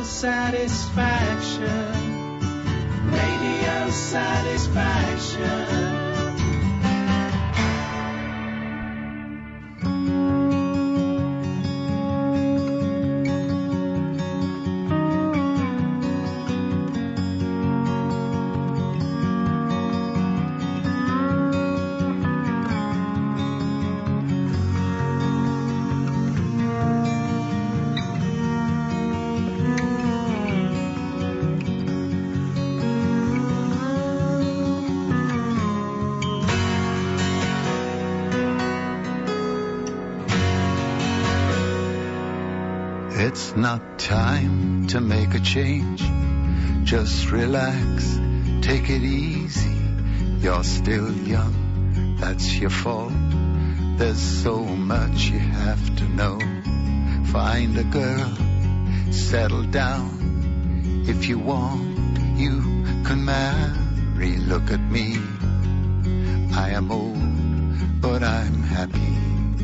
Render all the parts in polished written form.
satisfaction. Radio satisfaction. It's not time to make a change. Just relax, take it easy. You're still young, that's your fault. There's so much you have to know. Find a girl, settle down. If you want, you can marry. Look at me, I am old, but I'm happy.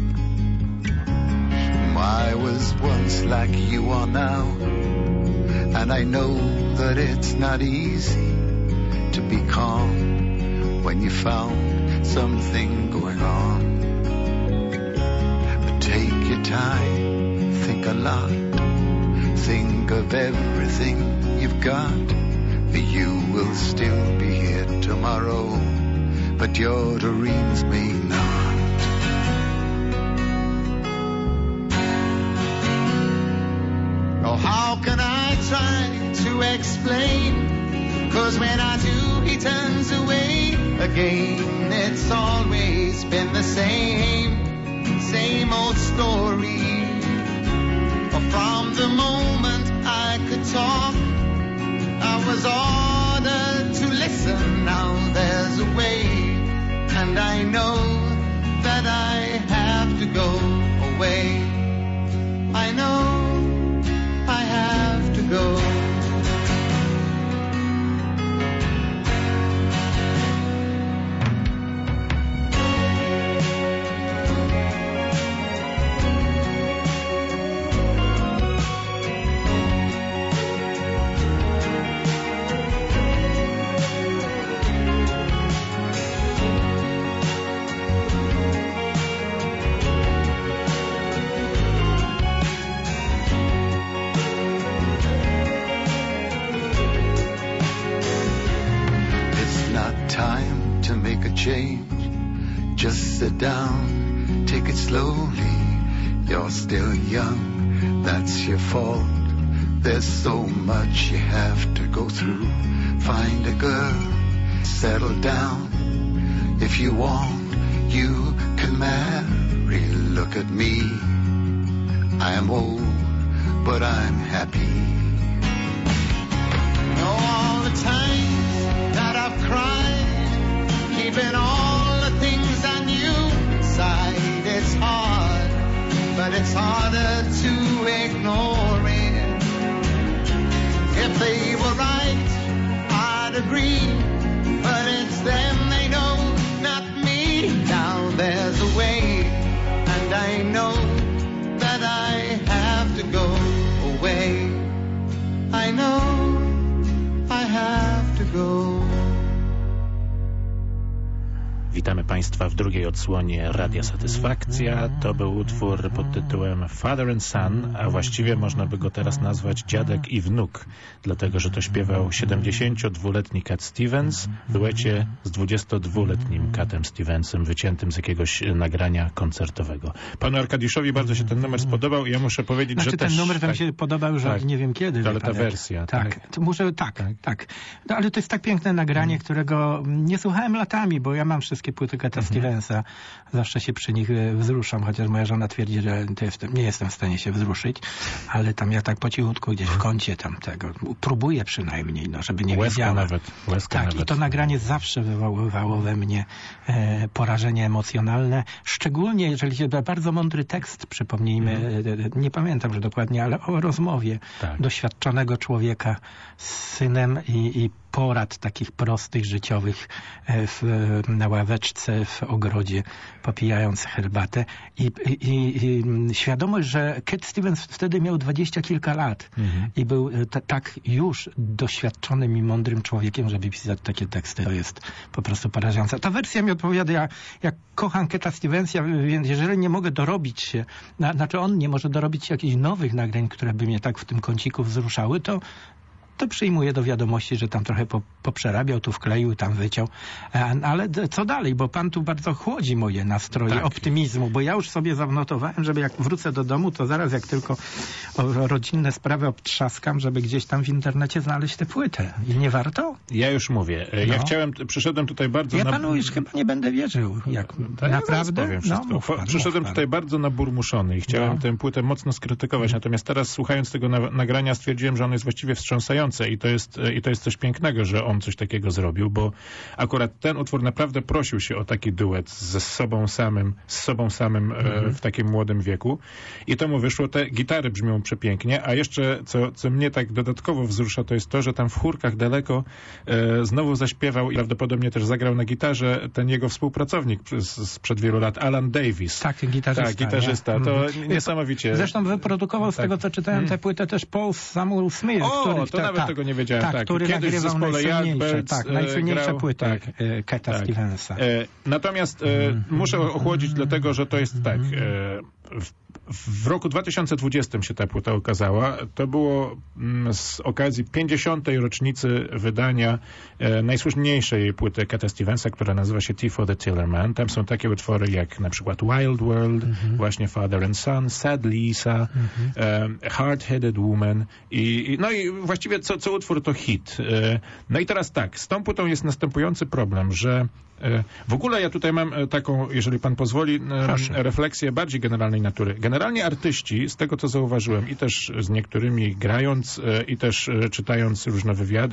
I was once like you are now, and I know that it's not easy to be calm when you found something going on. But take your time, think a lot, think of everything you've got. For you will still be here tomorrow, but your dreams may not. Oh, how can I try to explain? 'Cause when I do, he turns away again. It's always been the same old story. From the moment I could talk, I was ordered to listen. Now there's a way, and I know that I have to go away. I know I have to go. Change. Just sit down, take it slowly. You're still young, that's your fault. There's so much you have to go through. Find a girl, settle down. If you want, you can marry. Look at me, I am old, but I'm happy. Know all the times that I've cried, keeping all the things I knew inside. It's hard, but it's harder to ignore it. If they were right, I'd agree, but it's them they know, not me. Now there's a way, and I know that I have to go away. I know I have to go. Witamy Państwa w drugiej odsłonie Radia Satysfakcja. To był utwór pod tytułem Father and Son, a właściwie można by go teraz nazwać Dziadek i Wnuk, dlatego że to śpiewał 72-letni Cat Stevens w duecie z 22-letnim Catem Stevensem, wyciętym z jakiegoś nagrania koncertowego. Panu Arkadiuszowi bardzo się ten numer spodobał i ja muszę powiedzieć, że ten numer tam się podobał już nie wiem kiedy. Ale ta wersja. Tak. To może tak. No, ale to jest tak piękne nagranie, którego nie słuchałem latami, bo ja mam wszystkie płyty Cata Stevensa. Zawsze się przy nich wzruszam, chociaż moja żona twierdzi, że nie jestem w stanie się wzruszyć, ale tam ja tak po cichutku gdzieś w kącie tam tego próbuję przynajmniej, żeby nie widziała. Łezka nawet. I to nagranie zawsze wywoływało we mnie porażenie emocjonalne, szczególnie jeżeli się bardzo mądry tekst, przypomnijmy, nie pamiętam, że dokładnie, ale o rozmowie doświadczonego człowieka z synem i porad takich prostych, życiowych na ławeczce w ogrodzie, popijając herbatę. I świadomość, że Cat Stevens wtedy miał 20 kilka lat i był tak już doświadczonym i mądrym człowiekiem, żeby pisać takie teksty. To jest po prostu porażające. Ta wersja mi odpowiada, ja kocham Cata Stevensa, więc jeżeli nie mogę dorobić się, znaczy on nie może dorobić jakichś nowych nagrań, które by mnie tak w tym kąciku wzruszały, to przyjmuję do wiadomości, że tam trochę poprzerabiał, tu wkleił, tam wyciął. Ale co dalej? Bo pan tu bardzo chłodzi moje nastroje optymizmu, bo ja już sobie zanotowałem, żeby jak wrócę do domu, to zaraz jak tylko o rodzinne sprawy obtrzaskam, żeby gdzieś tam w internecie znaleźć tę płytę. I nie warto? Ja już mówię. Ja przyszedłem tutaj bardzo... Ja panu już chyba nie będę wierzył. Naprawdę? Powiem wszystko. Przyszedłem tutaj bardzo naburmuszony i chciałem tę płytę mocno skrytykować. Natomiast teraz, słuchając tego nagrania, stwierdziłem, że on jest właściwie wstrząsający. I to jest coś pięknego, że on coś takiego zrobił, bo akurat ten utwór naprawdę prosił się o taki duet z sobą samym w takim młodym wieku. I to mu wyszło. Te gitary brzmią przepięknie, a jeszcze co mnie tak dodatkowo wzrusza, to jest to, że tam w chórkach daleko znowu zaśpiewał i prawdopodobnie też zagrał na gitarze ten jego współpracownik sprzed wielu lat, Alan Davis. Tak, gitarzysta. To niesamowicie. Zresztą wyprodukował z tego, co czytałem, tę płytę też Paul Samuel Smith. Nawet tego nie wiedziałem. Który kiedyś w zespole najsłynniejsze płyty Cata Stevensa. Natomiast muszę ochłodzić, dlatego że to jest tak. W roku 2020 się ta płyta ukazała. To było z okazji 50. rocznicy wydania najsłynniejszej płyty Cata Stevensa, która nazywa się Tea for the Tillerman. Tam są takie utwory jak na przykład Wild World, właśnie Father and Son, Sad Lisa, Hard-Headed Woman i właściwie co utwór to hit. No i teraz tak, z tą płytą jest następujący problem, że w ogóle ja tutaj mam taką, jeżeli pan pozwoli, refleksję bardziej generalnej natury. Generalnie artyści, z tego co zauważyłem i też z niektórymi grając i też czytając różne wywiady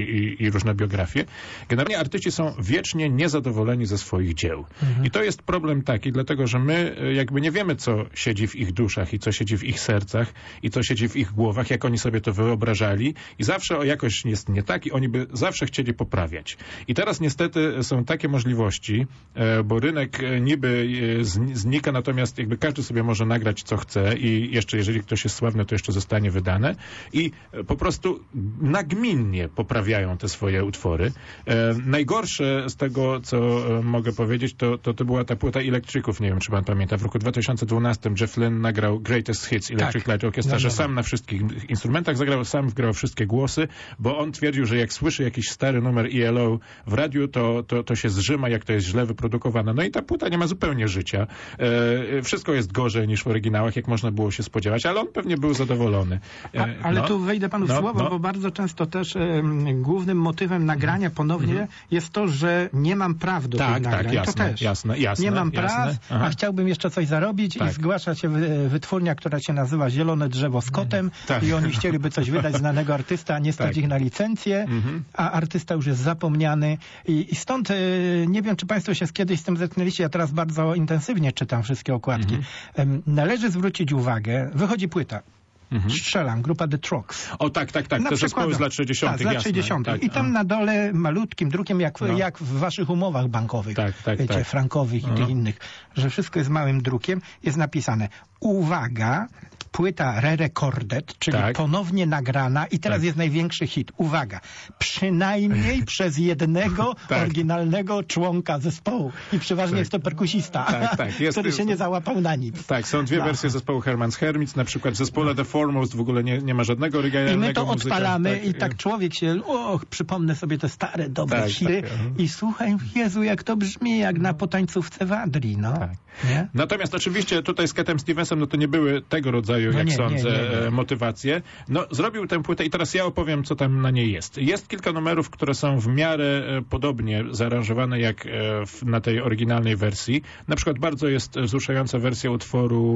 i różne biografie, generalnie artyści są wiecznie niezadowoleni ze swoich dzieł. I to jest problem taki, dlatego że my jakby nie wiemy, co siedzi w ich duszach i co siedzi w ich sercach i co siedzi w ich głowach, jak oni sobie to wyobrażali i zawsze jakoś jest nie tak i oni by zawsze chcieli poprawiać. I teraz niestety są takie możliwości, bo rynek niby znika, natomiast jakby każdy sobie może nagrać co chce i jeszcze jeżeli ktoś jest sławny, to jeszcze zostanie wydane i po prostu nagminnie poprawiają te swoje utwory. Najgorsze z tego, co mogę powiedzieć, to była ta płyta Electriców, nie wiem, czy pan pamięta, w roku 2012 Jeff Lynne nagrał Greatest Hits Electric Light Orchestra, że sam na wszystkich instrumentach zagrał, sam wgrał wszystkie głosy, bo on twierdził, że jak słyszy jakiś stary numer ELO w radiu, to się zrzyma, jak to jest źle wyprodukowane. No i ta płyta nie ma zupełnie życia. Wszystko jest gorzej niż w oryginałach, jak można było się spodziewać, ale on pewnie był zadowolony. Ale tu wejdę panu w słowo, bo bardzo często też głównym motywem nagrania ponownie jest to, że nie mam praw do tych nagrań. Tak, jasne, to też. Jasne, nie mam praw, a chciałbym jeszcze coś zarobić i zgłasza się wytwórnia, która się nazywa Zielone Drzewo z Kotem i oni chcieliby coś wydać znanego artysta, a nie stać ich na licencję, a artysta już jest zapomniany i stąd nie wiem, czy państwo się kiedyś z tym zetknęliście, ja teraz bardzo intensywnie czytam wszystkie okładki. Należy zwrócić uwagę, wychodzi płyta. Strzelam, grupa The Trucks. O tak, te zespoły z lat 60. Tak, z lat 60. I tam na dole malutkim drukiem, jak w waszych umowach bankowych, wiecie, frankowych i tych innych, że wszystko jest małym drukiem, jest napisane: uwaga, płyta re-recorded, czyli ponownie nagrana i teraz jest największy hit. Uwaga, przynajmniej przez jednego oryginalnego członka zespołu. I przeważnie jest to perkusista, który się nie załapał na nic. Tak, są dwie wersje zespołu Herman's Hermits, na przykład w zespole The Foremost w ogóle nie ma żadnego oryginalnego I my to muzyka, odpalamy i tak człowiek się, przypomnę sobie te stare, dobre hity i słuchaj, Jezu, jak to brzmi, jak na potańcówce w Adrii, Nie? Natomiast oczywiście tutaj z Catem Stevensem, to nie były tego rodzaju, jak sądzę, motywacje. Zrobił tę płytę i teraz ja opowiem, co tam na niej jest. Jest kilka numerów, które są w miarę podobnie zaaranżowane jak na tej oryginalnej wersji. Na przykład bardzo jest wzruszająca wersja utworu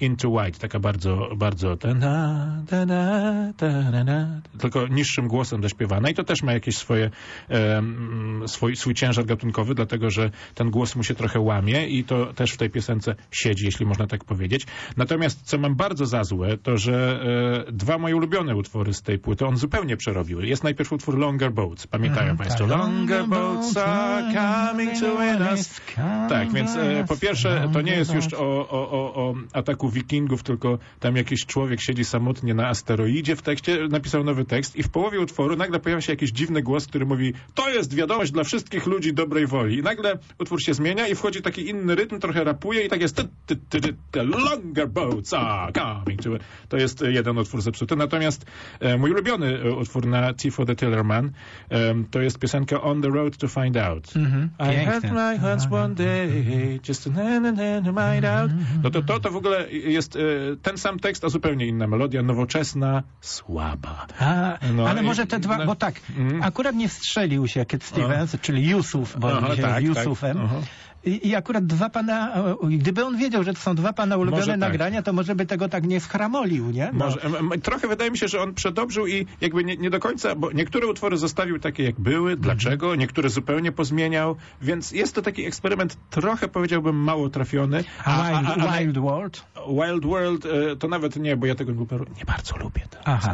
Into White, taka bardzo, bardzo tylko niższym głosem zaśpiewana i to też ma jakieś swój ciężar gatunkowy, dlatego że ten głos mu się trochę łamie i to też w tej piosence siedzi, jeśli można tak powiedzieć. Natomiast co mam bardzo za złe, to że dwa moje ulubione utwory z tej płyty on zupełnie przerobił. Jest najpierw utwór Longer Boats. Pamiętają Państwo? Longer boats are coming to win us. Tak, więc po pierwsze to nie jest już o ataku wikingów, tylko tam jakiś człowiek siedzi samotnie na asteroidzie w tekście, napisał nowy tekst i w połowie utworu nagle pojawia się jakiś dziwny głos, który mówi: to jest wiadomość dla wszystkich ludzi dobrej woli. I nagle utwór się zmienia i wchodzi taki inny rytm, trochę rapuje i tak jest Longer boats are coming to... To jest jeden utwór zepsuty. Natomiast mój ulubiony utwór na Tea for the Tillerman to jest piosenka On the Road to Find Out. I had my hands one day just to find out. No to w ogóle jest ten sam tekst, a zupełnie inna melodia, nowoczesna, słaba. Ale może te dwa, bo tak, akurat nie strzelił się Cat Stevens, czyli Yusuf, bo on się jest Yusufem. I akurat dwa pana, gdyby on wiedział, że to są dwa pana ulubione nagrania, to może by tego tak nie schramolił, nie? No. Trochę wydaje mi się, że on przedobrzył i jakby nie do końca, bo niektóre utwory zostawił takie jak były, dlaczego, niektóre zupełnie pozmieniał, więc jest to taki eksperyment trochę, powiedziałbym, mało trafiony. Wild World? Wild World to nawet nie, bo ja tego nie bardzo lubię. Aha.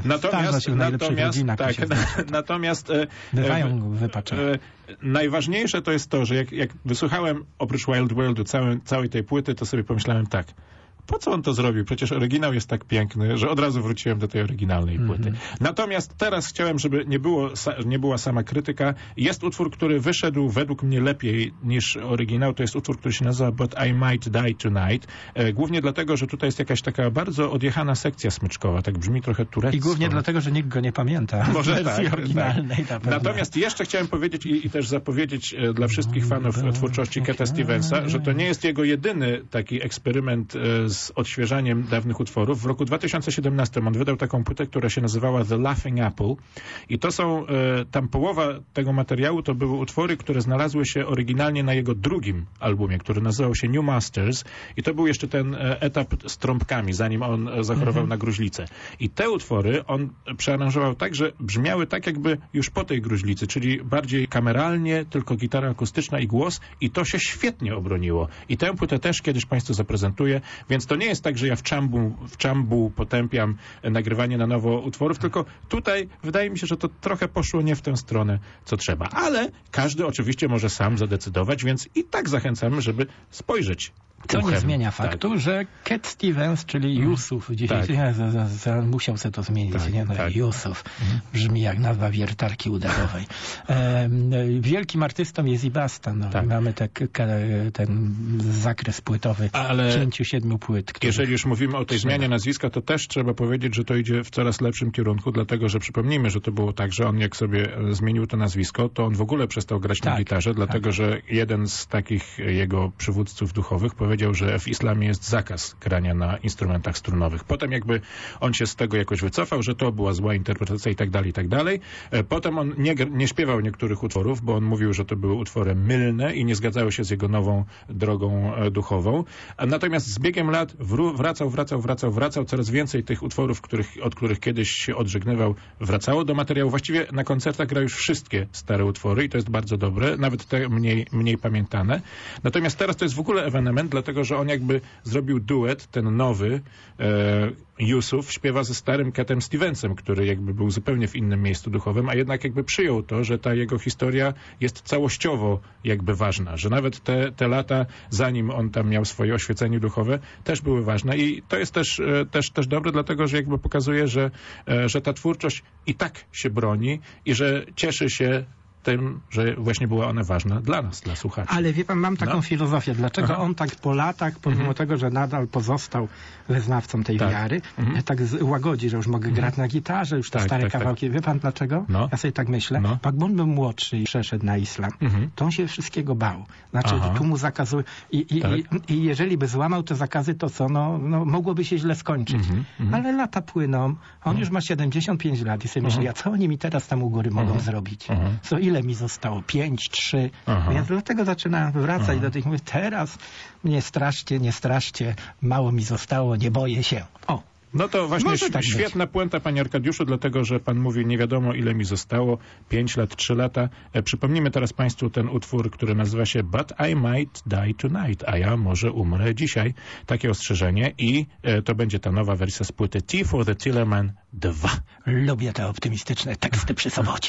Natomiast bywają wypaczone. Najważniejsze to jest to, że jak wysłuchałem oprócz Wild Worldu całej tej płyty, to sobie pomyślałem tak: po co on to zrobił? Przecież oryginał jest tak piękny, że od razu wróciłem do tej oryginalnej płyty. Natomiast teraz chciałem, żeby nie była sama krytyka. Jest utwór, który wyszedł według mnie lepiej niż oryginał. To jest utwór, który się nazywa But I Might Die Tonight. Głównie dlatego, że tutaj jest jakaś taka bardzo odjechana sekcja smyczkowa. Tak brzmi trochę turecko. I głównie dlatego, że nikt go nie pamięta. Może tak. Oryginalnej. Natomiast jeszcze chciałem powiedzieć i też zapowiedzieć dla wszystkich fanów twórczości Cata Stevensa, że to nie jest jego jedyny taki eksperyment z odświeżaniem dawnych utworów. W roku 2017 on wydał taką płytę, która się nazywała The Laughing Apple i to są, tam połowa tego materiału to były utwory, które znalazły się oryginalnie na jego drugim albumie, który nazywał się New Masters i to był jeszcze ten etap z trąbkami, zanim on zachorował na gruźlicę. I te utwory on przearanżował tak, że brzmiały tak jakby już po tej gruźlicy, czyli bardziej kameralnie, tylko gitara akustyczna i głos i to się świetnie obroniło. I tę płytę też kiedyś Państwu zaprezentuję, więc to nie jest tak, że ja w czambu potępiam nagrywanie na nowo utworów, tylko tutaj wydaje mi się, że to trochę poszło nie w tę stronę, co trzeba. Ale każdy oczywiście może sam zadecydować, więc i tak zachęcamy, żeby spojrzeć. To nie zmienia faktu, że Cat Stevens, czyli Yusuf, musiał sobie to zmienić, Yusuf, brzmi jak nazwa wiertarki uderowej. Wielkim artystą jest i basta. Mamy ten zakres płytowy 5-7 płyt. Jeżeli już mówimy o tej zmianie nazwiska, to też trzeba powiedzieć, że to idzie w coraz lepszym kierunku, dlatego, że przypomnijmy, że to było tak, że on jak sobie zmienił to nazwisko, to on w ogóle przestał grać na gitarze, dlatego, że jeden z takich jego przywódców duchowych powiedział, że w islamie jest zakaz grania na instrumentach strunowych. Potem jakby on się z tego jakoś wycofał, że to była zła interpretacja i tak dalej, i tak dalej. Potem on nie śpiewał niektórych utworów, bo on mówił, że to były utwory mylne i nie zgadzały się z jego nową drogą duchową. Natomiast z biegiem lat wracał. Coraz więcej tych utworów, od których kiedyś się odżegnywał, wracało do materiału. Właściwie na koncertach gra już wszystkie stare utwory i to jest bardzo dobre, nawet te mniej pamiętane. Natomiast teraz to jest w ogóle ewenement, dlatego, że on jakby zrobił duet, ten nowy Yusuf śpiewa ze starym Catem Stevensem, który jakby był zupełnie w innym miejscu duchowym, a jednak jakby przyjął to, że ta jego historia jest całościowo jakby ważna, że nawet te lata, zanim on tam miał swoje oświecenie duchowe, też były ważne i to jest też dobre, dlatego, że jakby pokazuje, że ta twórczość i tak się broni i że cieszy się tym, że właśnie była ona ważna dla nas, dla słuchaczy. Ale wie pan, mam taką filozofię. Dlaczego on tak po latach, pomimo tego, że nadal pozostał wyznawcą tej wiary, tak łagodzi, że już mogę grać na gitarze, już te stare kawałki. Wie pan dlaczego? Ja sobie tak myślę. Jak on był młodszy i przeszedł na islam, to on się wszystkiego bał. Znaczy, tu mu zakazuje. I jeżeli by złamał te zakazy, to co? No, mogłoby się źle skończyć. Ale lata płyną. On już ma 75 lat i sobie myśli, a co oni mi teraz tam u góry mogą zrobić? Co ile ile mi zostało? 5, 3. Więc dlatego zaczynałem wracać do tych, mówię, teraz mnie nie straszcie, mało mi zostało, nie boję się. O. No to właśnie świetna puenta, panie Arkadiuszu, dlatego, że pan mówi, nie wiadomo ile mi zostało, 5 lat, 3 lata. Przypomnijmy teraz państwu ten utwór, który nazywa się But I Might Die Tonight, a ja może umrę dzisiaj. Takie ostrzeżenie i to będzie ta nowa wersja z płyty Tea for the Tillerman 2. Lubię te optymistyczne teksty przy sobocie.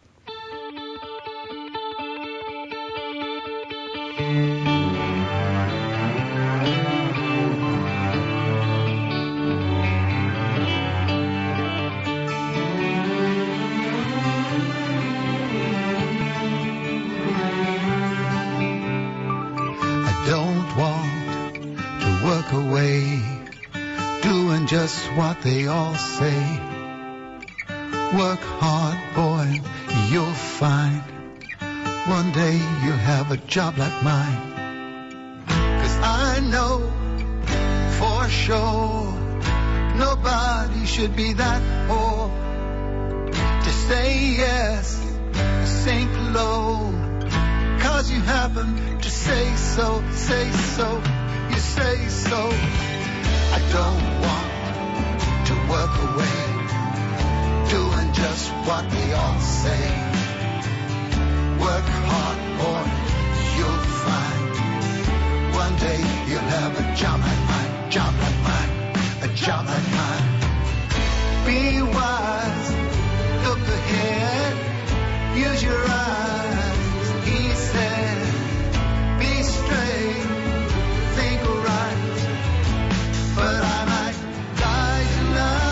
Just what they all say. Work hard, boy, you'll find one day you'll have a job like mine. 'Cause I know for sure nobody should be that poor to say yes, sink low. 'Cause you happen to say so, you say so. I don't want to work away, doing just what they all say. Work hard, boy, you'll find one day you'll have a job like mine, a job like mine. Be wise, look ahead, use your eyes, he said. Be straight, think right, but I might die tonight.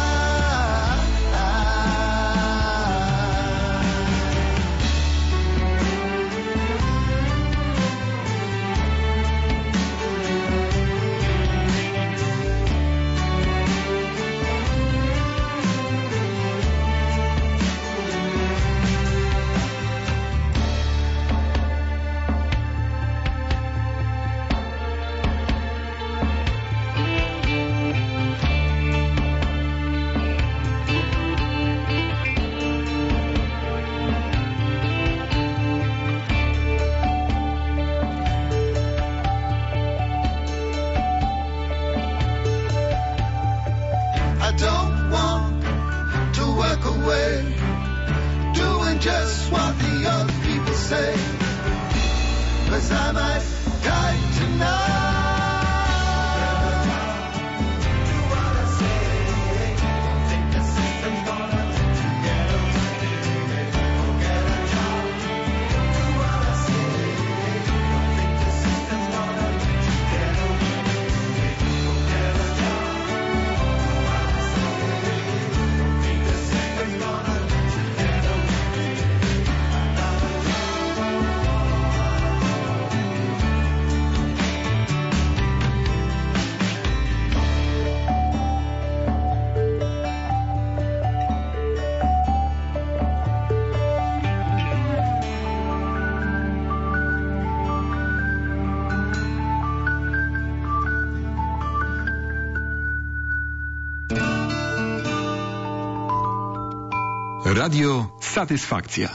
Just what the other people say, 'cause I might die tonight. Do what I say, think the system's gonna let you get away. Go get a job. Do what I say, think the system's gonna let you get away. Go get a job. Do what I say, think the system's gonna let you get away. Radio Satysfakcja.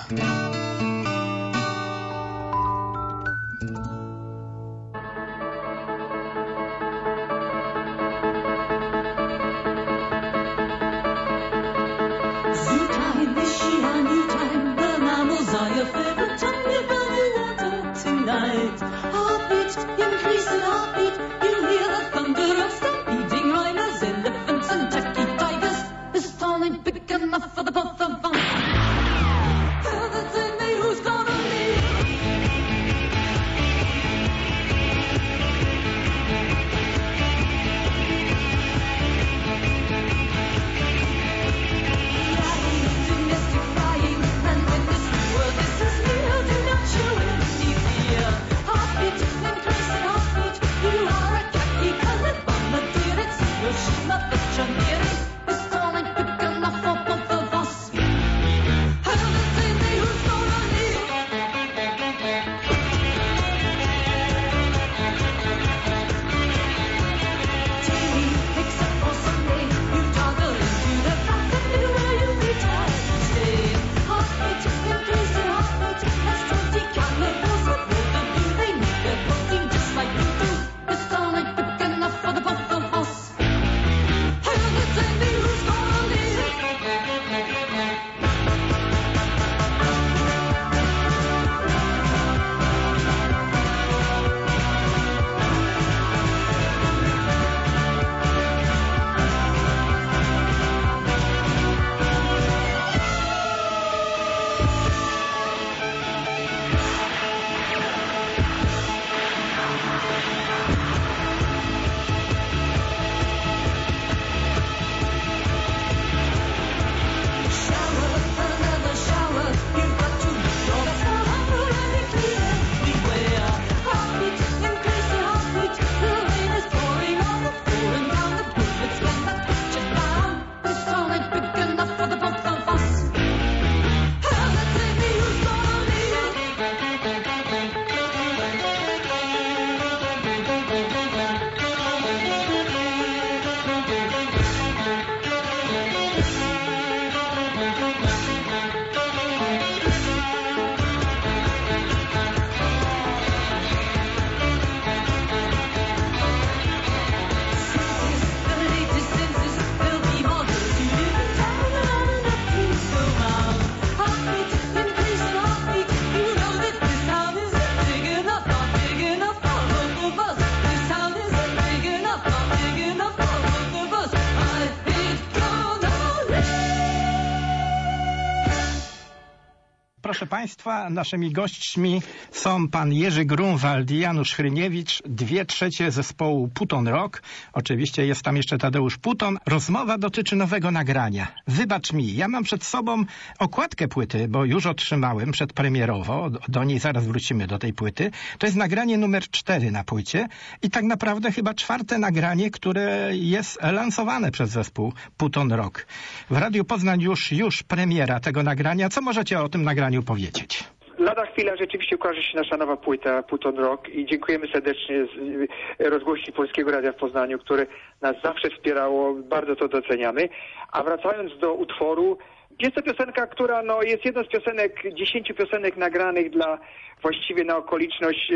proszę Państwa, naszymi gośćmi są pan Jerzy Grunwald i Janusz Hryniewicz, 2/3 zespołu Puton Rock. Oczywiście jest tam jeszcze Tadeusz Puton. Rozmowa dotyczy nowego nagrania. Wybacz mi, ja mam przed sobą okładkę płyty, bo już otrzymałem przedpremierowo. Do niej zaraz wrócimy, do tej płyty. To jest nagranie numer 4 na płycie i tak naprawdę chyba 4. nagranie, które jest lansowane przez zespół Puton Rock. W Radiu Poznań już premiera tego nagrania. Co możecie o tym nagraniu powiedzieć? Lada chwila rzeczywiście ukaże się nasza nowa płyta Puton Rock i dziękujemy serdecznie z rozgłośni Polskiego Radia w Poznaniu, które nas zawsze wspierało, bardzo to doceniamy. A wracając do utworu, jest to piosenka, która jest jedną z 10 piosenek nagranych właściwie na okoliczność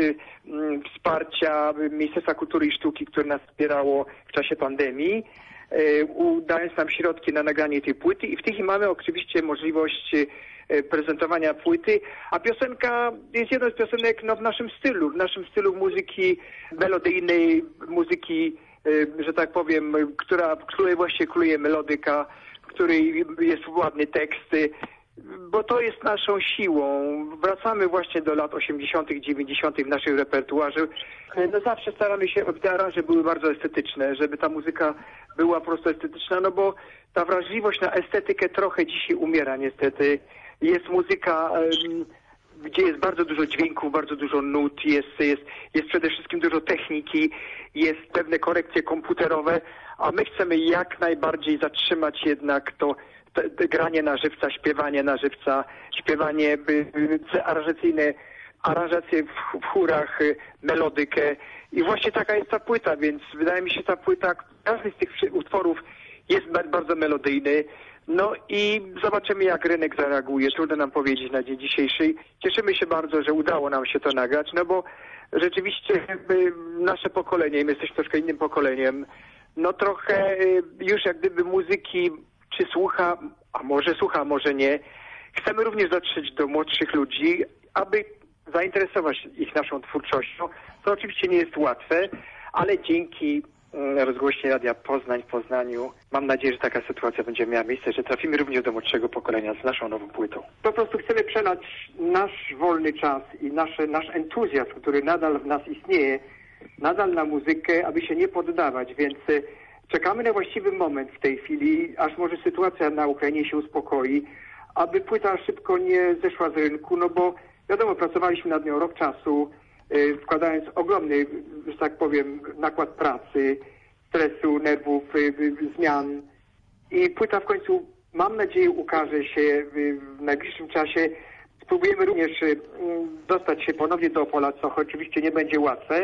wsparcia Ministerstwa Kultury i Sztuki, które nas wspierało w czasie pandemii, dając nam środki na nagranie tej płyty i w tej chwili mamy oczywiście możliwość prezentowania płyty, a piosenka jest jedną z piosenek w naszym stylu muzyki melodyjnej, muzyki, że tak powiem, której właśnie króluje melodyka, w której jest ładny tekst, bo to jest naszą siłą. Wracamy właśnie do lat 80., 90. w naszym repertuarze. Zawsze staramy się, aby te aranże były bardzo estetyczne, żeby ta muzyka była po prostu estetyczna, bo ta wrażliwość na estetykę trochę dzisiaj umiera niestety. Jest muzyka, gdzie jest bardzo dużo dźwięków, bardzo dużo nut, jest przede wszystkim dużo techniki, jest pewne korekcje komputerowe, a my chcemy jak najbardziej zatrzymać jednak to granie na żywca, śpiewanie na żywca, śpiewanie aranżacyjne, aranżacje w chórach, melodykę i właśnie taka jest ta płyta, więc wydaje mi się, ta płyta, każdy z tych utworów jest bardzo melodyjny. No i zobaczymy, jak rynek zareaguje. Trudno nam powiedzieć na dzień dzisiejszy. Cieszymy się bardzo, że udało nam się to nagrać, bo rzeczywiście nasze pokolenie, my jesteśmy troszkę innym pokoleniem, trochę już jak gdyby muzyki czy słucha, a może nie. Chcemy również dotrzeć do młodszych ludzi, aby zainteresować ich naszą twórczością. To oczywiście nie jest łatwe, ale dzięki rozgłośni Radia Poznań w Poznaniu mam nadzieję, że taka sytuacja będzie miała miejsce, że trafimy również do młodszego pokolenia z naszą nową płytą. Po prostu chcemy przelać nasz wolny czas i nasz entuzjazm, który nadal w nas istnieje, nadal na muzykę, aby się nie poddawać, więc czekamy na właściwy moment w tej chwili, aż może sytuacja na Ukrainie się uspokoi, aby płyta szybko nie zeszła z rynku, bo wiadomo, pracowaliśmy nad nią rok czasu, wkładając ogromny, że tak powiem, nakład pracy, stresu, nerwów, zmian i płyta w końcu, mam nadzieję, ukaże się w najbliższym czasie. Spróbujemy również dostać się ponownie do Opola, co oczywiście nie będzie łatwe,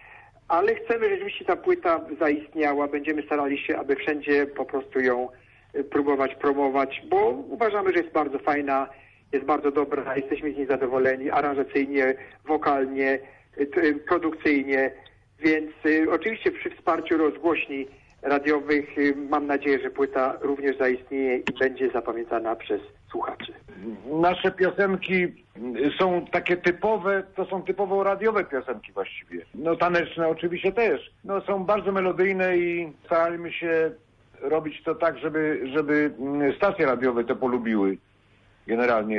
ale chcemy, żebyście ta płyta zaistniała. Będziemy starali się, aby wszędzie po prostu ją próbować promować, bo uważamy, że jest bardzo fajna, jest bardzo dobra, jesteśmy z niej zadowoleni aranżacyjnie, wokalnie, produkcyjnie, więc oczywiście przy wsparciu rozgłośni radiowych mam nadzieję, że płyta również zaistnieje i będzie zapamiętana przez słuchaczy. Nasze piosenki są takie typowe, to są typowo radiowe piosenki właściwie. Taneczne oczywiście też. Są bardzo melodyjne i staramy się robić to tak, żeby stacje radiowe to polubiły generalnie.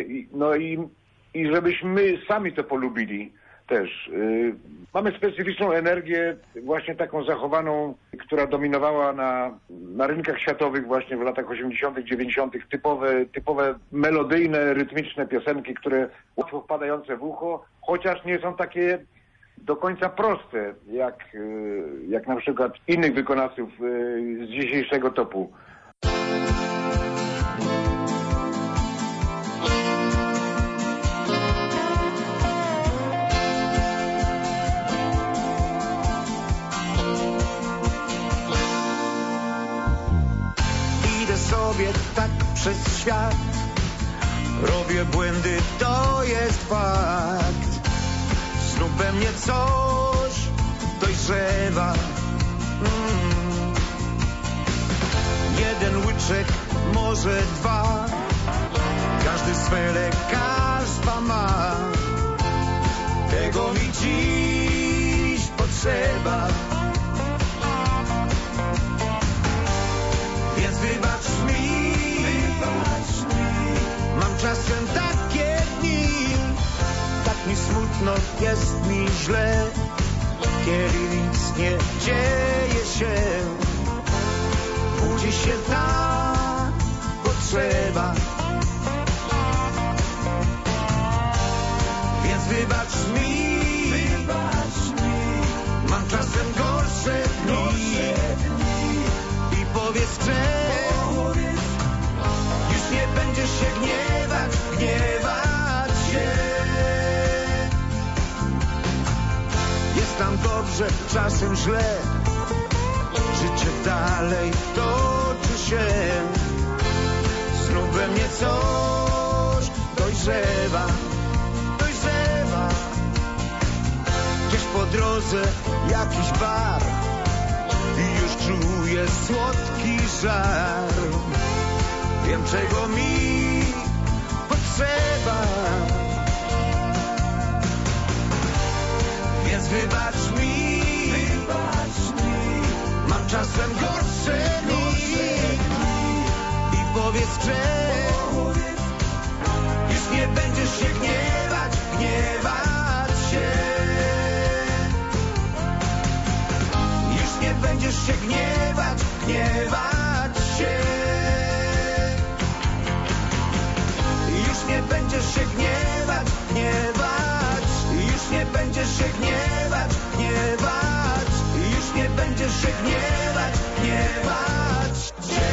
I żebyśmy sami to polubili też. Mamy specyficzną energię, właśnie taką zachowaną, która dominowała na rynkach światowych właśnie w latach 80., 90. Typowe melodyjne, rytmiczne piosenki, które łatwo wpadające w ucho, chociaż nie są takie do końca proste, jak na przykład innych wykonawców z dzisiejszego topu. Sobie tak przez świat, robię błędy, to jest fakt. Znów we mnie coś dojrzewa. Jeden łyczek, może dwa, każdy swe lekarstwa ma. Tego mi dziś potrzeba. Więc wybacz mi, mam czasem takie dni, pewno jest mi źle, kiedy nic nie dzieje się. Budzi się ta potrzeba, więc wybacz mi. Mam czasem gorsze dni i powiedz, że już nie będziesz się gniewać się. Jest tam dobrze, czasem źle, życie dalej toczy się. Znów we mnie coś dojrzewa. Gdzieś po drodze jakiś bar i już czuję słodki żar. Wiem, czego mi potrzeba, więc wybacz mi. Mam czasem gorsze dni i powiedz, że już nie będziesz się gniewać się. Już nie będziesz się gniewać się. Już nie będziesz się gniewać. Już nie będziesz się gniewać. Już nie będziesz się gniewać się.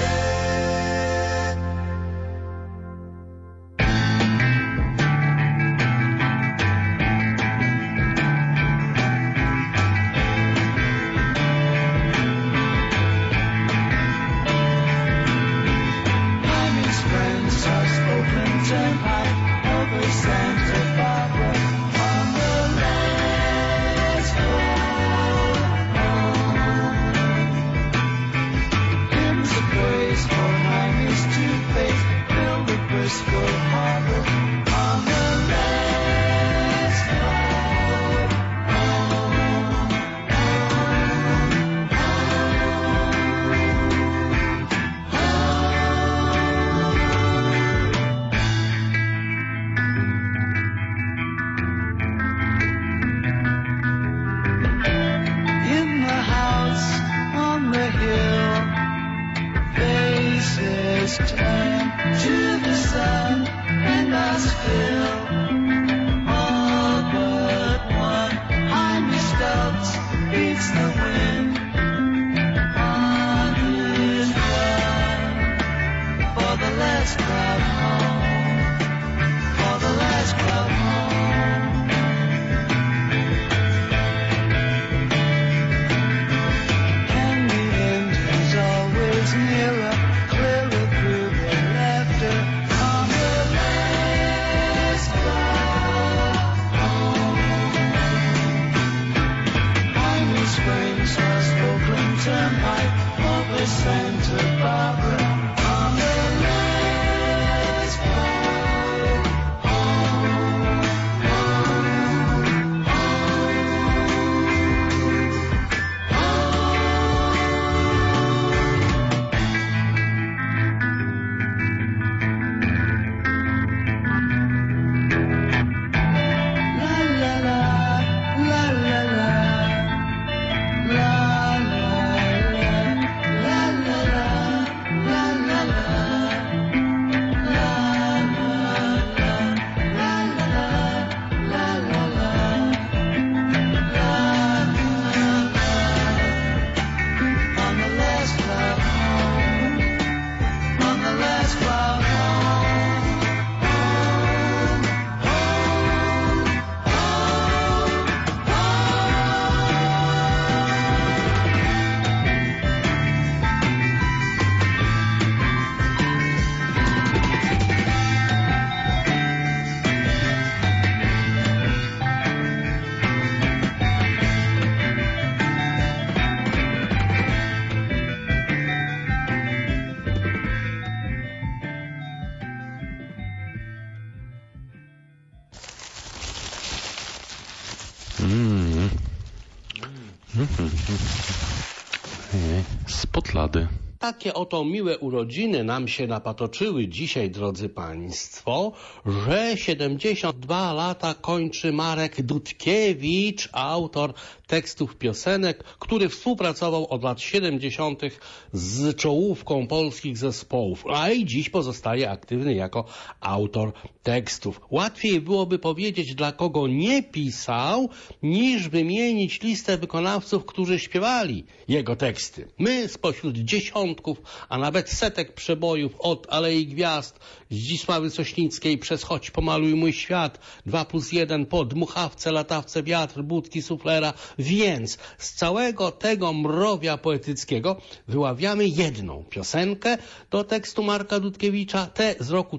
Z Podlady. takie oto miłe urodziny nam się napatoczyły dzisiaj, drodzy państwo, że 72 lata kończy Marek Dudkiewicz, autor tekstów piosenek, który współpracował od lat 70. z czołówką polskich zespołów, a i dziś pozostaje aktywny jako autor tekstów. Łatwiej byłoby powiedzieć, dla kogo nie pisał, niż wymienić listę wykonawców, którzy śpiewali jego teksty. My spośród dziesiątków, a nawet setek przebojów od Alei Gwiazd, Zdzisławy Sośnickiej przez Chodź pomaluj mój świat, 2+1 po Dmuchawce, Latawce, Wiatr, Budki Suflera, więc z całego tego mrowia poetyckiego wyławiamy jedną piosenkę do tekstu Marka Dudkiewicza, tę z roku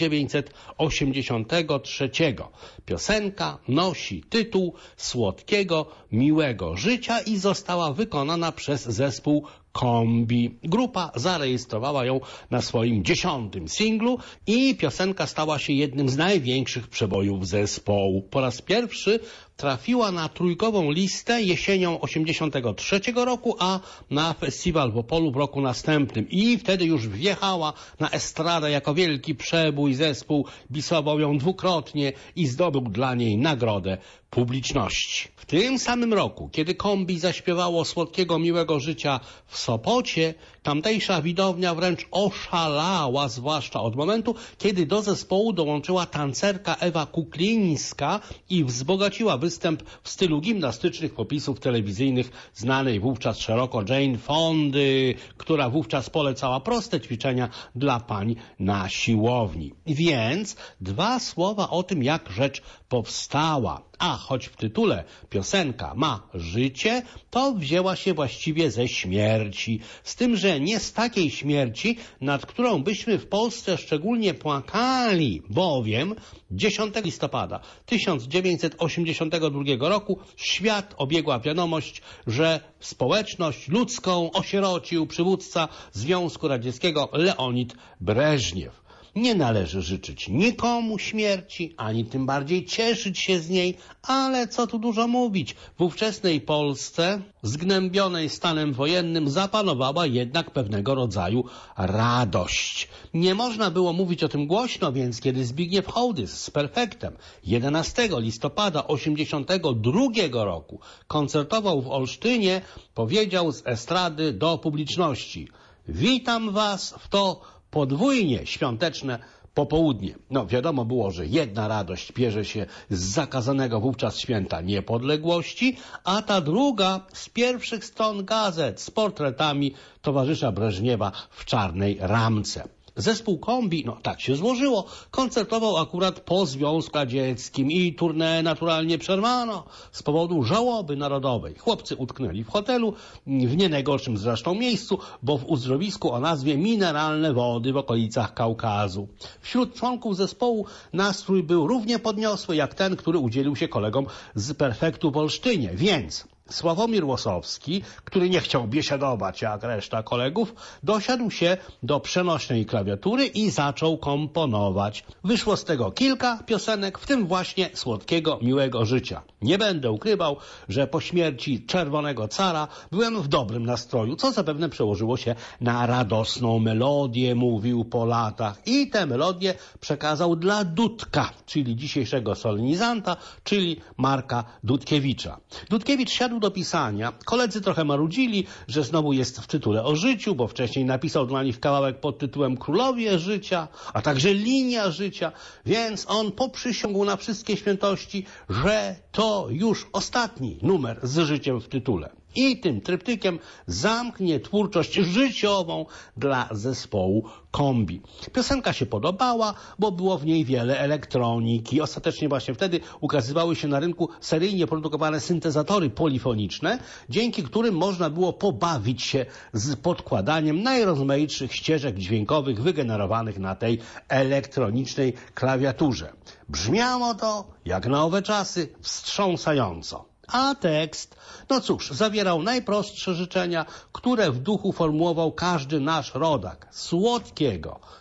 1983. Piosenka nosi tytuł Słodkiego, miłego życia i została wykonana przez zespół Kombi. Grupa zarejestrowała ją na swoim 10. singlu i piosenka stała się jednym z największych przebojów zespołu. Po raz pierwszy trafiła na trójkową listę jesienią 83 roku, a na festiwal w Opolu w roku następnym. I wtedy już wjechała na estradę jako wielki przebój. Zespół bisował ją dwukrotnie i zdobył dla niej nagrodę publiczności. W tym samym roku, kiedy Kombi zaśpiewało Słodkiego, miłego życia w Sopocie, tamtejsza widownia wręcz oszalała, zwłaszcza od momentu, kiedy do zespołu dołączyła tancerka Ewa Kuklińska i wzbogaciła występ w stylu gimnastycznych popisów telewizyjnych znanej wówczas szeroko Jane Fondy, która wówczas polecała proste ćwiczenia dla pań na siłowni. Więc dwa słowa o tym, jak rzecz powstała. A choć w tytule piosenka ma życie, to wzięła się właściwie ze śmierci. Z tym, że nie z takiej śmierci, nad którą byśmy w Polsce szczególnie płakali, bowiem 10 listopada 1982 roku świat obiegła wiadomość, że społeczność ludzką osierocił przywódca Związku Radzieckiego Leonid Breżniew. Nie należy życzyć nikomu śmierci, ani tym bardziej cieszyć się z niej, ale co tu dużo mówić, w ówczesnej Polsce, zgnębionej stanem wojennym, zapanowała jednak pewnego rodzaju radość. Nie można było mówić o tym głośno, więc kiedy Zbigniew Hołdys z Perfektem 11 listopada 1982 roku koncertował w Olsztynie, powiedział z estrady do publiczności: witam was w to podwójnie świąteczne popołudnie. No wiadomo było, że jedna radość bierze się z zakazanego wówczas święta niepodległości, a ta druga z pierwszych stron gazet z portretami towarzysza Breżniewa w czarnej ramce. Zespół Kombi, no tak się złożyło, koncertował akurat po Związku Radzieckim i tournée naturalnie przerwano z powodu żałoby narodowej. Chłopcy utknęli w hotelu, w nie najgorszym zresztą miejscu, bo w uzdrowisku o nazwie Mineralne Wody w okolicach Kaukazu. Wśród członków zespołu nastrój był równie podniosły jak ten, który udzielił się kolegom z Perfektu w Olsztynie, więc Sławomir Łosowski, który nie chciał biesiadować jak reszta kolegów, dosiadł się do przenośnej klawiatury i zaczął komponować. Wyszło z tego kilka piosenek, w tym właśnie Słodkiego, miłego życia. Nie będę ukrywał, że po śmierci Czerwonego Cara byłem w dobrym nastroju, co zapewne przełożyło się na radosną melodię, mówił po latach. I tę melodię przekazał dla Dudka, czyli dzisiejszego solenizanta, czyli Marka Dudkiewicza. Dudkiewicz siadł do pisania. Koledzy trochę marudzili, że znowu jest w tytule o życiu, bo wcześniej napisał dla nich kawałek pod tytułem Królowie Życia, a także Linia Życia, więc on poprzysiągł na wszystkie świętości, że to już ostatni numer z życiem w tytule. I tym tryptykiem zamknie twórczość życiową dla zespołu Kombi. Piosenka się podobała, bo było w niej wiele elektroniki. Ostatecznie właśnie wtedy ukazywały się na rynku seryjnie produkowane syntezatory polifoniczne, dzięki którym można było pobawić się z podkładaniem najrozmaitszych ścieżek dźwiękowych wygenerowanych na tej elektronicznej klawiaturze. Brzmiało to, jak na owe czasy, wstrząsająco. A tekst, no cóż, zawierał najprostsze życzenia, które w duchu formułował każdy nasz rodak. Słodkiego,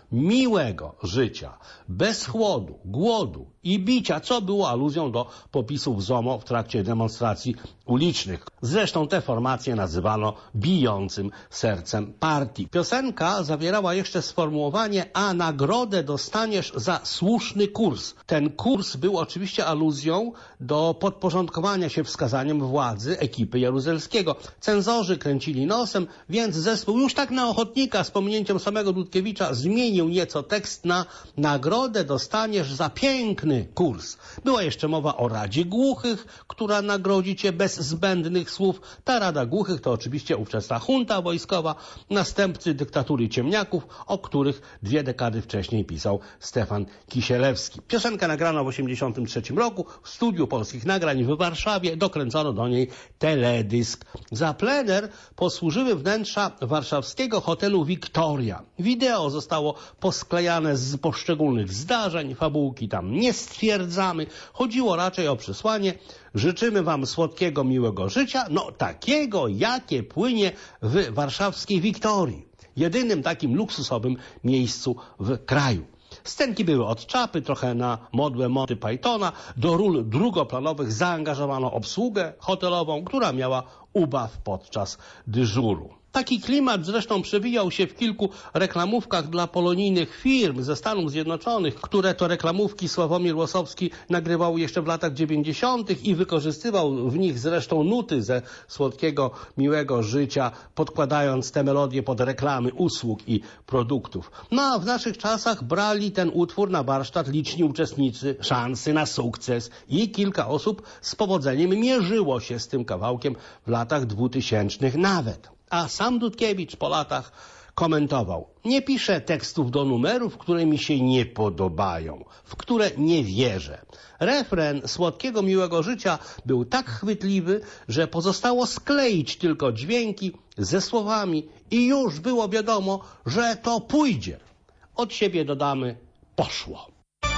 miłego życia, bez chłodu, głodu i bicia, co było aluzją do popisów ZOMO w trakcie demonstracji ulicznych. Zresztą te formacje nazywano bijącym sercem partii. Piosenka zawierała jeszcze sformułowanie: a nagrodę dostaniesz za słuszny kurs. Ten kurs był oczywiście aluzją do podporządkowania się wskazaniom władzy ekipy Jaruzelskiego. Cenzorzy kręcili nosem, więc zespół już tak na ochotnika z pominięciem samego Dudkiewicza zmienił nieco tekst na nagrodę dostaniesz za piękny kurs. Była jeszcze mowa o Radzie Głuchych, która nagrodzi cię bez zbędnych słów. Ta Rada Głuchych to oczywiście ówczesna junta wojskowa, następcy dyktatury ciemniaków, o których 2 dekady wcześniej pisał Stefan Kisielewski. Piosenkę nagrano w 1983 roku w studiu Polskich Nagrań w Warszawie. Dokręcono do niej teledysk. Za plener posłużyły wnętrza warszawskiego hotelu Victoria. Wideo zostało posklejane z poszczególnych zdarzeń, fabułki tam nie stwierdzamy. Chodziło raczej o przesłanie: życzymy wam słodkiego, miłego życia, no takiego, jakie płynie w warszawskiej Wiktorii, jedynym takim luksusowym miejscu w kraju. Scenki były od czapy, trochę na modłę Monty Pythona. Do ról drugoplanowych zaangażowano obsługę hotelową, która miała ubaw podczas dyżuru. Taki klimat zresztą przewijał się w kilku reklamówkach dla polonijnych firm ze Stanów Zjednoczonych, które to reklamówki Sławomir Łosowski nagrywał jeszcze w latach 90. i wykorzystywał w nich zresztą nuty ze słodkiego, miłego życia, podkładając te melodie pod reklamy usług i produktów. No a w naszych czasach brali ten utwór na warsztat liczni uczestnicy Szansy na sukces i kilka osób z powodzeniem mierzyło się z tym kawałkiem w latach 2000 nawet. A sam Dudkiewicz po latach komentował: nie piszę tekstów do numerów, które mi się nie podobają, w które nie wierzę. Refren słodkiego, miłego życia był tak chwytliwy, że pozostało skleić tylko dźwięki ze słowami i już było wiadomo, że to pójdzie. Od siebie dodamy: poszło.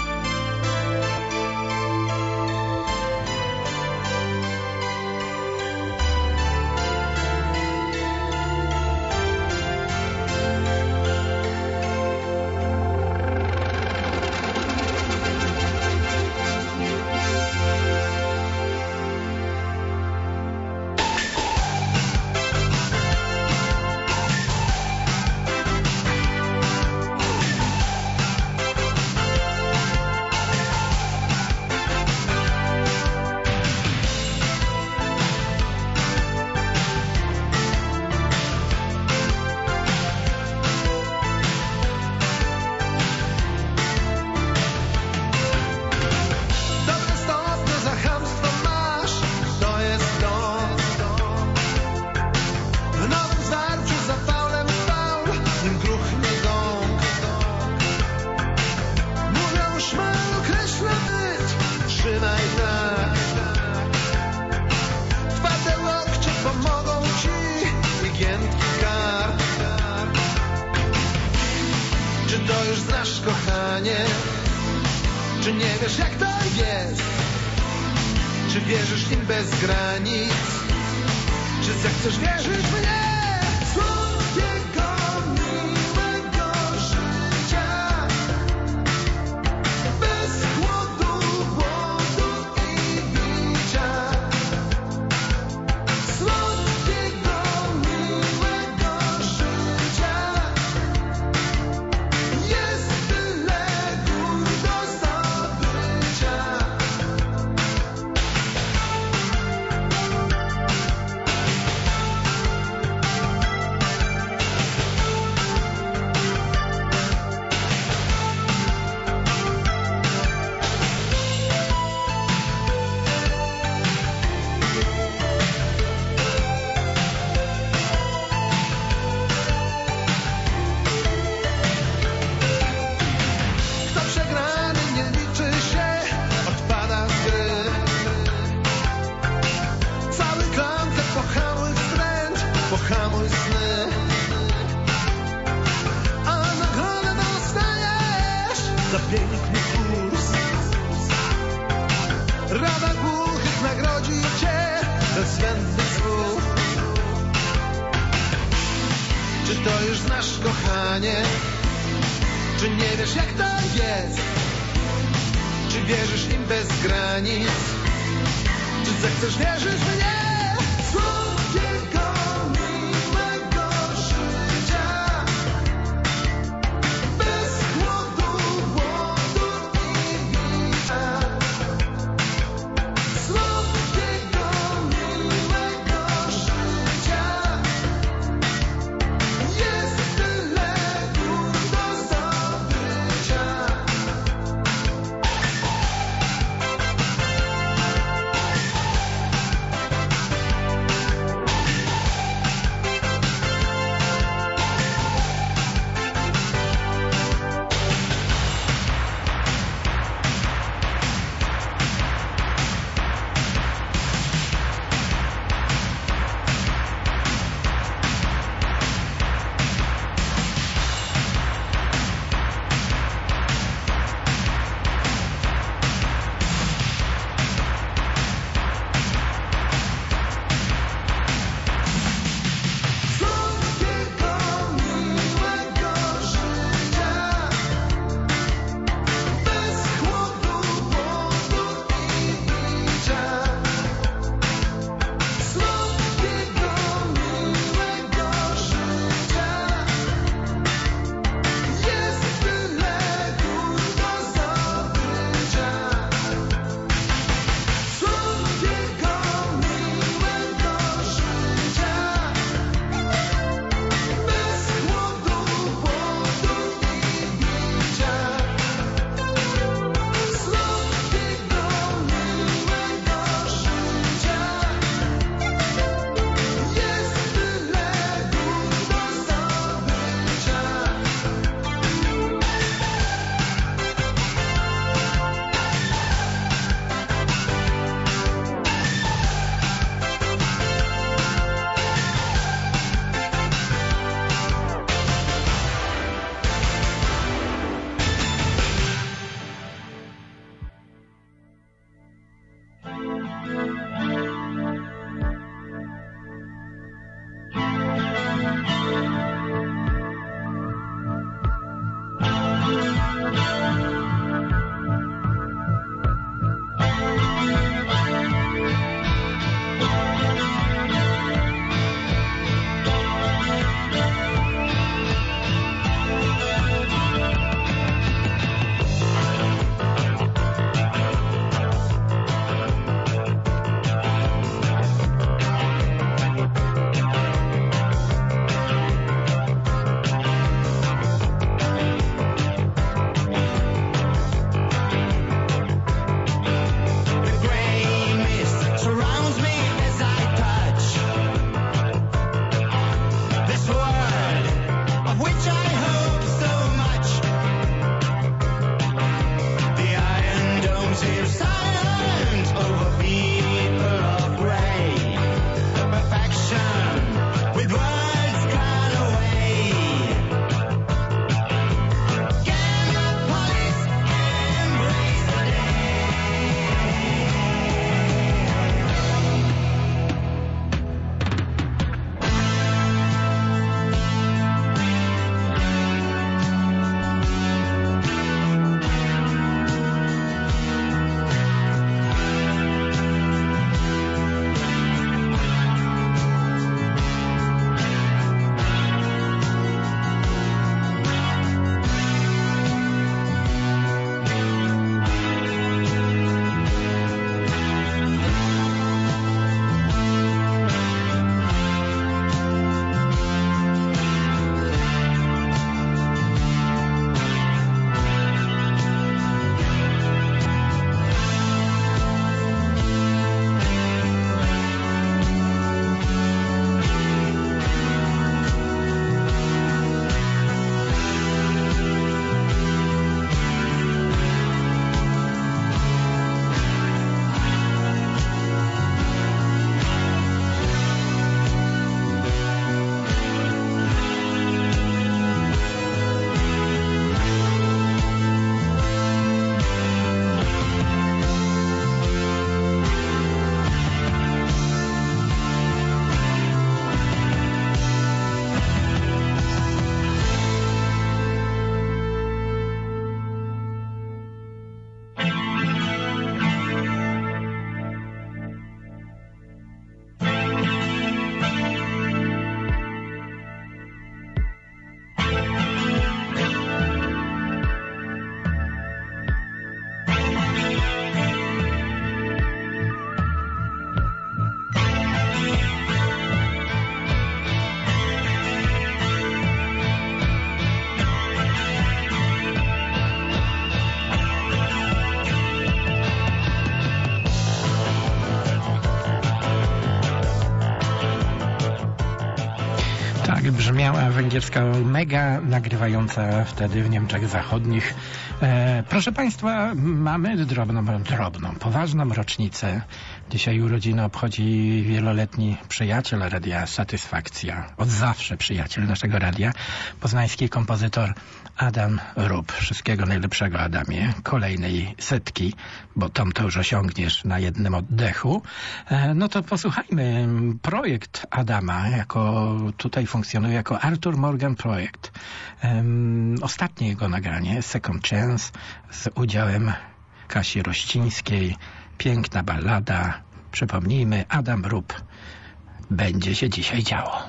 Czy nie wiesz, jak to jest? Czy wierzysz im bez granic? Czy zechcesz wierzyć w mnie? Słodkiego, miłego życia, bez chłodu, głodu i bicia. Słodkiego, miłego życia jest tyle gór do zdobycia. Kto przegrany nie liczy się, odpada z gry. Cały koncert pohamuj wstręt, pohamuj sny. A nagrodę dostajesz za piękny kurs. Rada Głuchych nagrodzi cię bez zbędnych słów. Czy to już znasz, kochanie? Czy nie wiesz jak to jest? Czy wierzysz im bez granic? Czy zechcesz wierzyć w mnie? Słodkiego, miłego życia, bez chłodu, głodu i bicia. Słodkiego, miłego życia, jest tyle dróg do zdobycia. Tak brzmiała węgierska Mega, nagrywająca wtedy w Niemczech Zachodnich. Proszę Państwa, mamy drobną, poważną rocznicę. Dzisiaj urodziny obchodzi wieloletni przyjaciel Radia Satysfakcja. Od zawsze przyjaciel naszego radia. Poznański kompozytor Adam Rup. Wszystkiego najlepszego, Adamie. Kolejnej setki, bo tom to już osiągniesz na jednym oddechu. No to posłuchajmy. Projekt Adama tutaj funkcjonuje jako Arthur Morgan Projekt. Ostatnie jego nagranie, Second Chance, z udziałem Kasi Rościńskiej. Piękna ballada. Przypomnijmy, Adam Rup. Będzie się dzisiaj działo.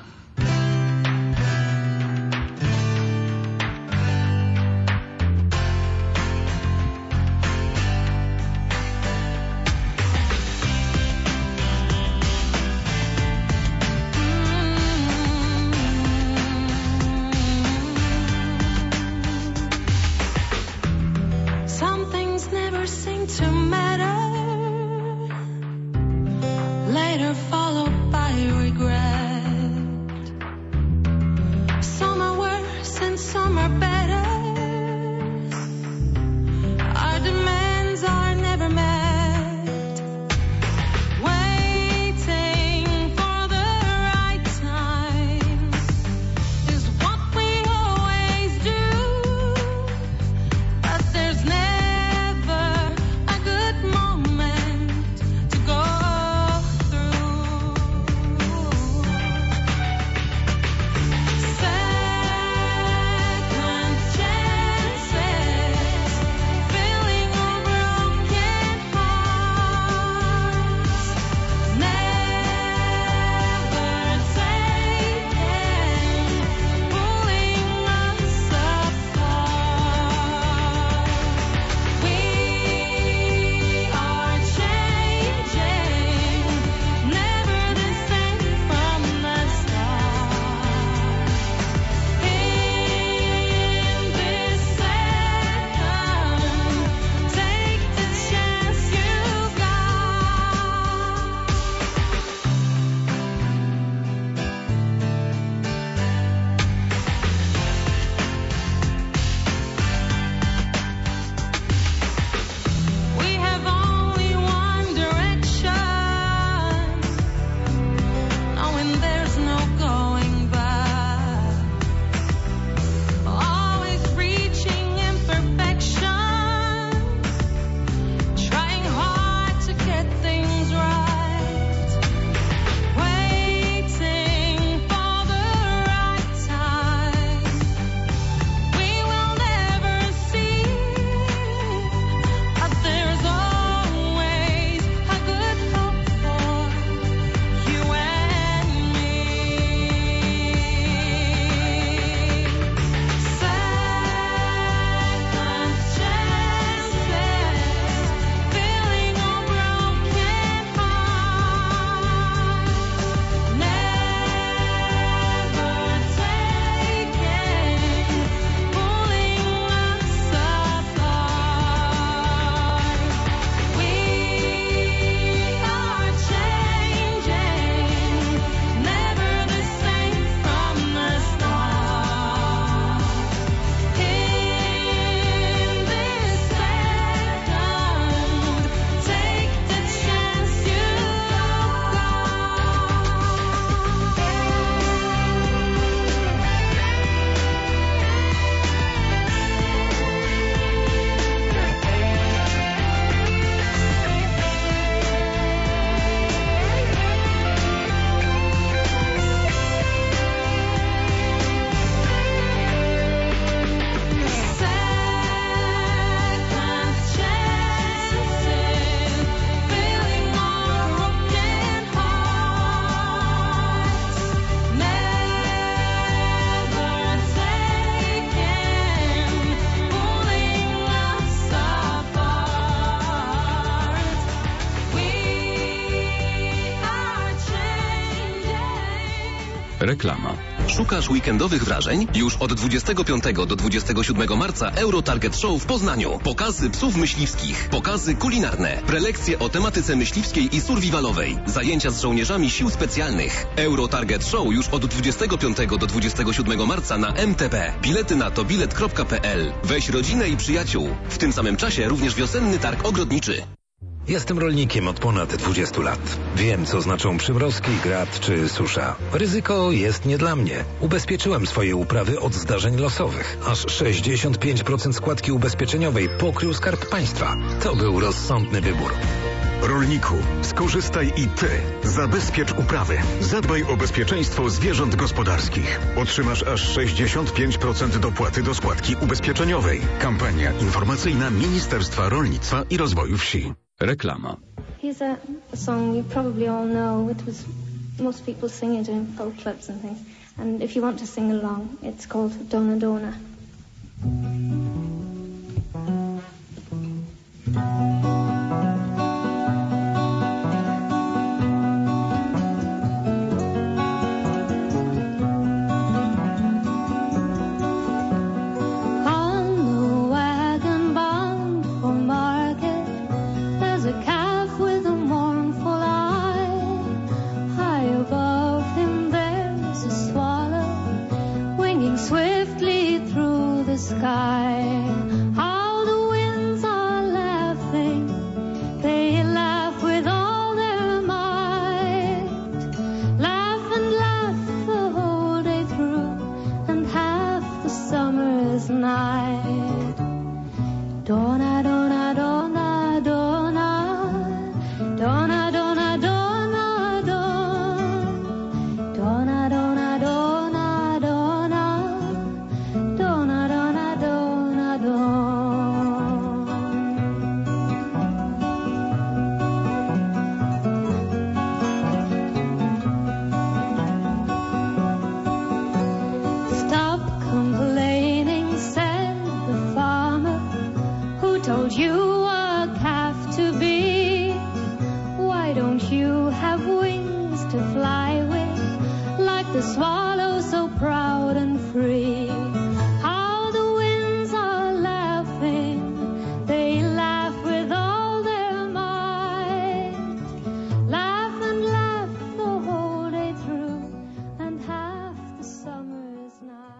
Reklama. Szukasz weekendowych wrażeń? Już od 25 do 27 marca Eurotarget Show w Poznaniu. Pokazy psów myśliwskich, pokazy kulinarne, prelekcje o tematyce myśliwskiej i survivalowej, zajęcia z żołnierzami sił specjalnych. Eurotarget Show już od 25 do 27 marca na MTB. Bilety na tobilet.pl. Weź rodzinę i przyjaciół. W tym samym czasie również wiosenny targ ogrodniczy. Jestem rolnikiem od ponad 20 lat. Wiem, co znaczą przymrozki, grad czy susza. Ryzyko jest nie dla mnie. Ubezpieczyłem swoje uprawy od zdarzeń losowych. Aż 65% składki ubezpieczeniowej pokrył Skarb Państwa. To był rozsądny wybór. Rolniku, skorzystaj i ty. Zabezpiecz uprawy. Zadbaj o bezpieczeństwo zwierząt gospodarskich. Otrzymasz aż 65% dopłaty do składki ubezpieczeniowej. Kampania informacyjna Ministerstwa Rolnictwa i Rozwoju Wsi. Reklama. Here's a song you probably all know. It was most people sing it in folk clubs and things. And if you want to sing along, it's called Dona Dona.